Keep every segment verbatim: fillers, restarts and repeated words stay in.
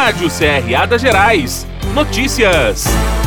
Rádio C R A das Gerais. Notícias.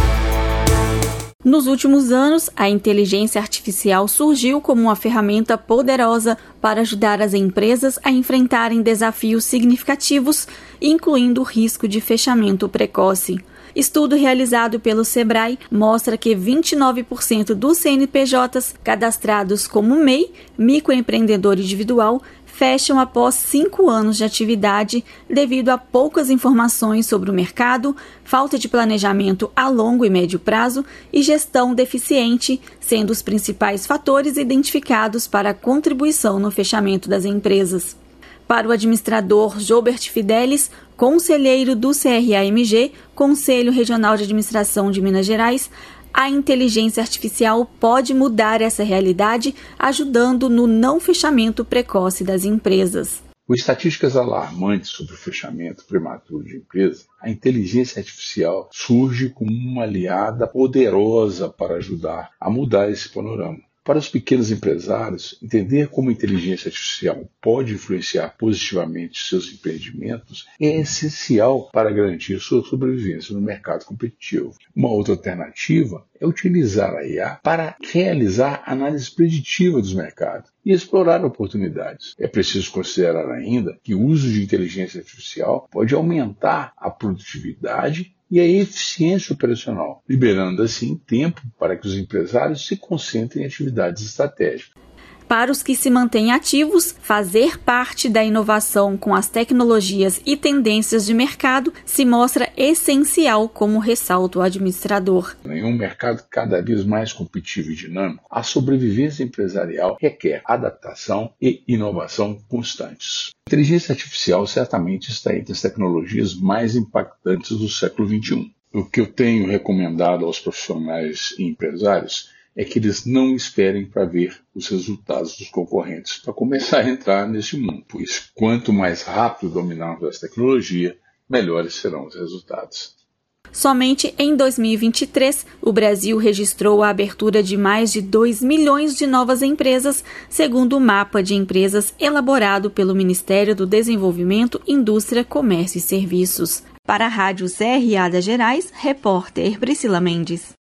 Nos últimos anos, a inteligência artificial surgiu como uma ferramenta poderosa para ajudar as empresas a enfrentarem desafios significativos, incluindo o risco de fechamento precoce. Estudo realizado pelo Sebrae mostra que vinte e nove por cento dos C N P Js cadastrados como M E I, microempreendedor individual, fecham após cinco anos de atividade devido a poucas informações sobre o mercado, falta de planejamento a longo e médio prazo e gestão deficiente, sendo os principais fatores identificados para a contribuição no fechamento das empresas. Para o administrador Jobert Fidelis, conselheiro do C R A M G, Conselho Regional de Administração de Minas Gerais, a inteligência artificial pode mudar essa realidade, ajudando no não fechamento precoce das empresas. Com estatísticas alarmantes sobre o fechamento prematuro de empresas, a inteligência artificial surge como uma aliada poderosa para ajudar a mudar esse panorama. Para os pequenos empresários, entender como a inteligência artificial pode influenciar positivamente seus empreendimentos é essencial para garantir sua sobrevivência no mercado competitivo. Uma outra alternativa é utilizar a I A para realizar análise preditiva dos mercados e explorar oportunidades. É preciso considerar ainda que o uso de inteligência artificial pode aumentar a produtividade e a eficiência operacional, liberando assim tempo para que os empresários se concentrem em atividades estratégicas. Para os que se mantêm ativos, fazer parte da inovação com as tecnologias e tendências de mercado se mostra essencial, como ressalta o administrador. Em um mercado cada vez mais competitivo e dinâmico, a sobrevivência empresarial requer adaptação e inovação constantes. A inteligência artificial certamente está entre as tecnologias mais impactantes do século vinte e um. O que eu tenho recomendado aos profissionais e empresários é que eles não esperem para ver os resultados dos concorrentes para começar a entrar nesse mundo, pois quanto mais rápido dominarmos essa tecnologia, melhores serão os resultados. Somente em dois mil e vinte e três, o Brasil registrou a abertura de mais de dois milhões de novas empresas, segundo o mapa de empresas elaborado pelo Ministério do Desenvolvimento, Indústria, Comércio e Serviços. Para a Rádio C R A das Gerais, repórter Priscila Mendes.